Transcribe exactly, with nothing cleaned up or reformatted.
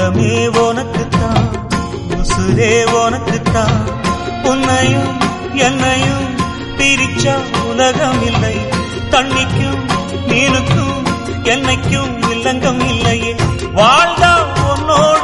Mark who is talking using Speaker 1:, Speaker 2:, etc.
Speaker 1: உலகமே உனக்குத்தான், உசுரே உனக்குத்தான். உன்னையும் என்னையும் பிரிச்சா உலகம் இல்லை. தண்ணிக்கும் மீனுக்கும் என்னைக்கும் வில்லங்கம் இல்லையே. வாழ்ந்தா உன்னோடு